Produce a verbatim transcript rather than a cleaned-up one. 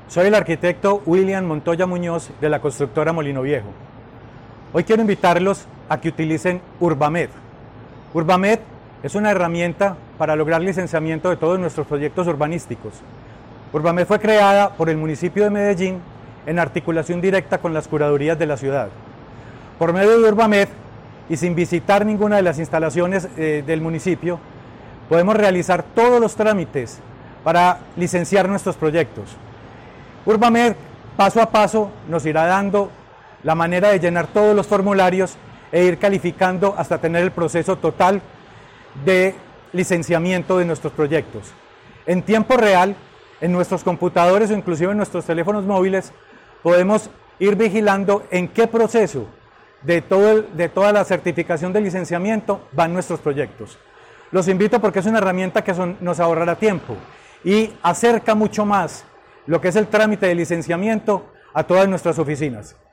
Soy el arquitecto William Montoya Muñoz de la constructora Molino Viejo. Hoy quiero invitarlos a que utilicen Urbamed. Urbamed es una herramienta para lograr licenciamiento de todos nuestros proyectos urbanísticos. Urbamed fue creada por el municipio de Medellín en articulación directa con las curadurías de la ciudad. Por medio de Urbamed y sin visitar ninguna de las instalaciones eh, del municipio, podemos realizar todos los trámites para licenciar nuestros proyectos. Urbamed paso a paso nos irá dando la manera de llenar todos los formularios e ir calificando hasta tener el proceso total de licenciamiento de nuestros proyectos. En tiempo real, en nuestros computadores o inclusive en nuestros teléfonos móviles, podemos ir vigilando en qué proceso de, todo el, de toda la certificación de licenciamiento van nuestros proyectos. Los invito porque es una herramienta que son, nos ahorrará tiempo y acerca mucho más lo que es el trámite de licenciamiento a todas nuestras oficinas.